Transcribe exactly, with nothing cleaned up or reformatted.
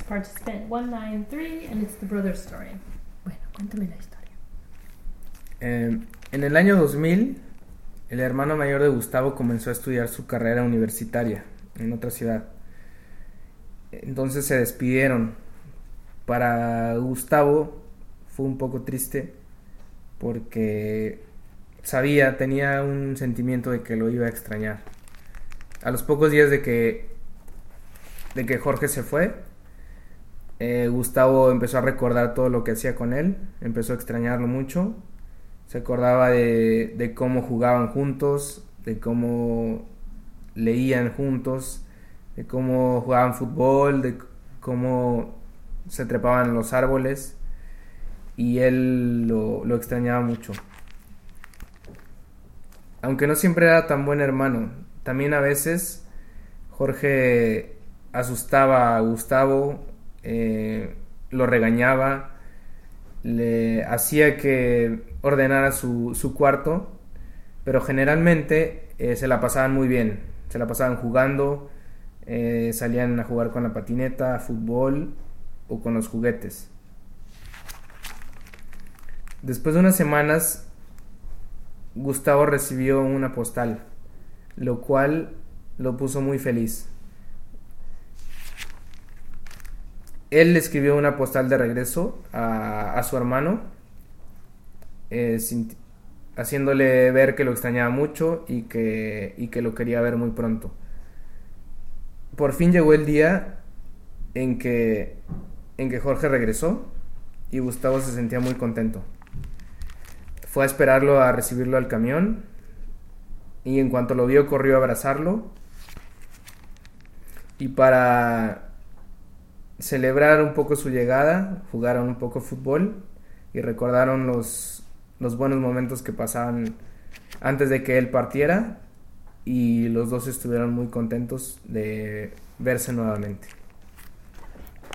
participant one nine three, and it's the brother story. Bueno, cuéntame la historia. Eh, en el año dos mil, el hermano mayor de Gustavo comenzó a estudiar su carrera universitaria en otra ciudad. Entonces se despidieron. Para Gustavo fue un poco triste porque sabía, tenía un sentimiento de que lo iba a extrañar. A los pocos días de que, de que Jorge se fue, eh, Gustavo empezó a recordar todo lo que hacía con él, empezó a extrañarlo mucho. Se acordaba de, de cómo jugaban juntos, de cómo leían juntos, de cómo jugaban fútbol, de cómo se trepaban en los árboles, y él lo, lo extrañaba mucho. Aunque no siempre era tan buen hermano, también a veces Jorge asustaba a Gustavo, eh, lo regañaba, le hacía que ordenara su, su cuarto, pero generalmente eh, se la pasaban muy bien, se la pasaban jugando, eh, salían a jugar con la patineta, fútbol o con los juguetes. Después de unas semanas, Gustavo recibió una postal, lo cual lo puso muy feliz. Él le escribió una postal de regreso a, a su hermano, eh, sin, haciéndole ver que lo extrañaba mucho y que, y que lo quería ver muy pronto. Por fin llegó el día en que, en que Jorge regresó y Gustavo se sentía muy contento. Fue a esperarlo, a recibirlo al camión, y en cuanto lo vio corrió a abrazarlo, y para celebrar un poco su llegada, jugaron un poco fútbol y recordaron los, los buenos momentos que pasaban antes de que él partiera, y los dos estuvieron muy contentos de verse nuevamente.